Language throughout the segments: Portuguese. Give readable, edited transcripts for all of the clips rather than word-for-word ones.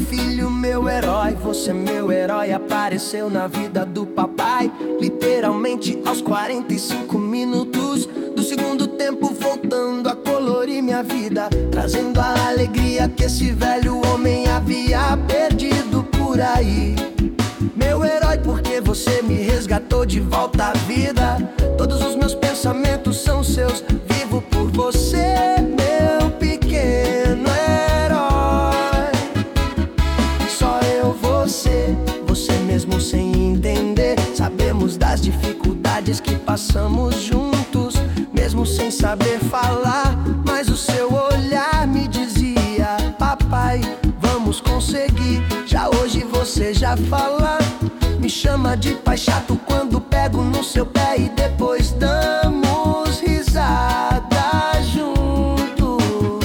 filho, meu herói. Você é meu herói, apareceu na vida do papai. Literalmente aos 45 minutos do segundo tempo, voltando a colorir minha vida, trazendo a alegria que esse velho homem havia perdido por aí. Meu herói, porque você me resgatou de volta à vida. Todos os meus pensamentos são seus, vivo por você, meu pequeno herói. Só eu, você mesmo sem entender. Sabemos das dificuldades que passamos juntos, mesmo sem saber falar, mas o seu olhar me dizia: papai, vamos conseguir. Já hoje você já fala, me chama de pai chato quando pego no seu pé e depois damos risada juntos.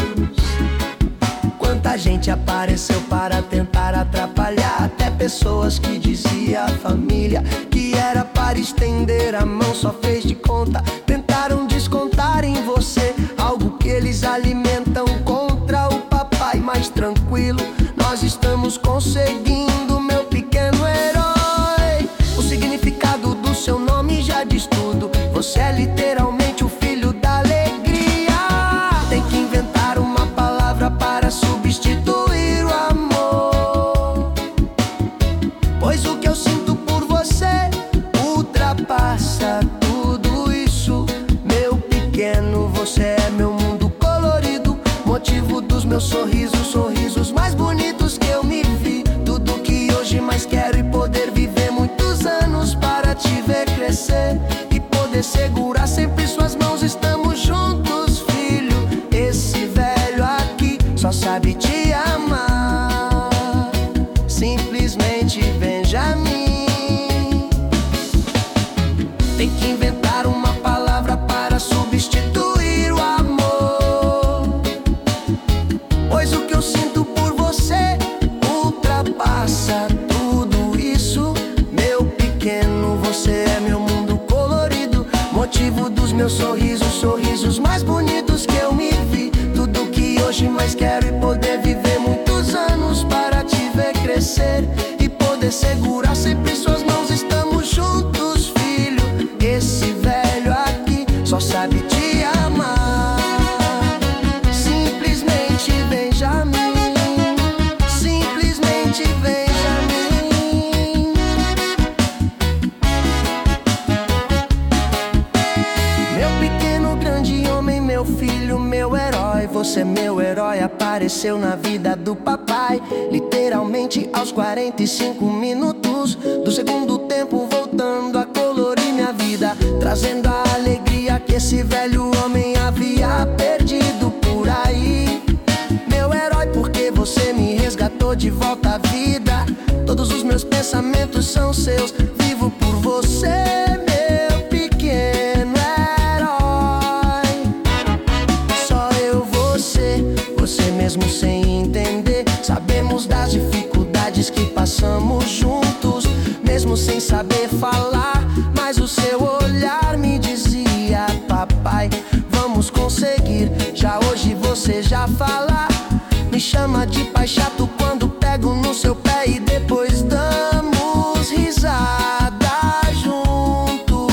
Quanta gente apareceu para tentar atrapalhar, até pessoas que dizia a família que era para estender a mão, só fez de conta. Tentaram descontar em você algo que eles alimentam contra o papai. Mais tranquilo, nós estamos conseguindo, meu pequeno herói. O significado do seu nome já diz tudo. Você é literalmente o filho da alegria. Tem que inventar uma palavra para substituir o amor, pois o que eu sinto por você ultrapassa tudo isso. Meu pequeno, você é meu mundo colorido, motivo dos meus sorrisos, sorrisos mais bonitos que eu me vi. Tudo que hoje mais quero e poder viver muitos anos para te ver crescer e poder segurar sempre suas mãos. Estamos juntos, filho. Esse velho aqui só sabe te amar, simplesmente Benjamin. Tem que inventar uma palavra para substituir o amor, pois o que eu sinto por você ultrapassa tudo isso. Meu pequeno, você é meu mundo colorido, motivo dos meus sorrisos, sorrisos mais bonitos que eu me vi. Tudo que hoje mais quero e poder viver muitos anos para te ver crescer e poder segurar sempre suas mãos. Estamos juntos, filho. Esse velho aqui só sabe te amar, simplesmente Benjamin, simplesmente Benjamin. Meu pequeno grande homem, meu filho, meu herói. Você é meu herói, apareceu na vida do papai. Literalmente aos 45 minutos do segundo tempo, voltando a colorir minha vida, trazendo a alegria que esse velho homem havia perdido por aí. Meu herói, porque você me resgatou de volta à vida. Todos os meus pensamentos são seus, vivo por você, meu pequeno herói. Só eu, você mesmo sem entender. Sabemos das dificuldades que passamos juntos, mesmo sem saber falar, mas o seu olhar me dizia: papai, vamos conseguir. Já hoje você já fala, me chama de pai chato quando pego no seu pé e depois damos risada juntos.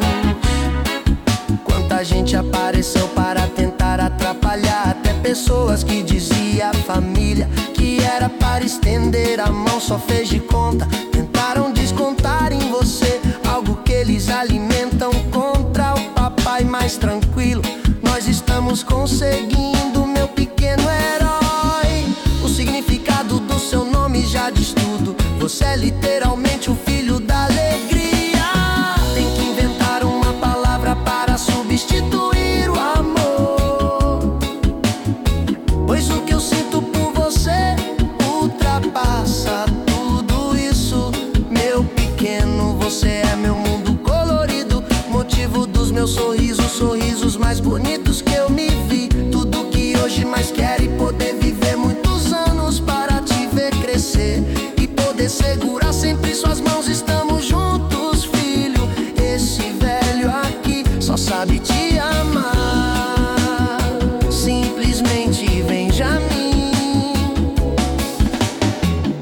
Quanta gente apareceu para tentar atrapalhar, até pessoas que dizia a família que era para estender a mão, só fez de conta. Tentaram descontar em você algo que eles alimentam contra o papai. Mais tranquilo, nós estamos conseguindo, meu pequeno herói. O significado do seu nome já diz tudo. Você é literalmente o filho da alegria. Tem que inventar uma palavra para substituir o amor, pois o que eu sinto por você ultrapassa tudo isso. Meu pequeno, você é meu mundo colorido, motivo dos meus sorrisos, sorrisos mais bonitos que eu me vi. Tudo que hoje mais quero e poder viver muitos anos para te ver crescer e poder segurar sempre suas mãos. Estamos juntos, filho. Esse velho aqui só sabe te amar, simplesmente Benjamin.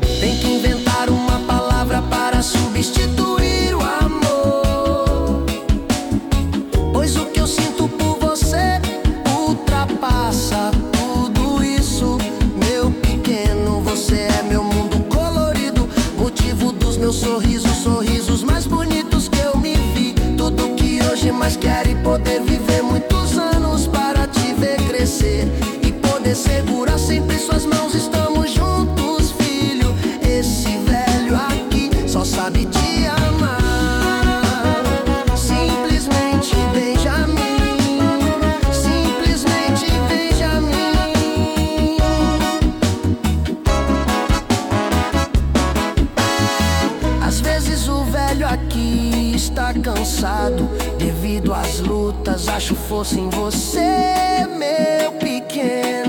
devido às lutas. Acho força em você, meu pequeno.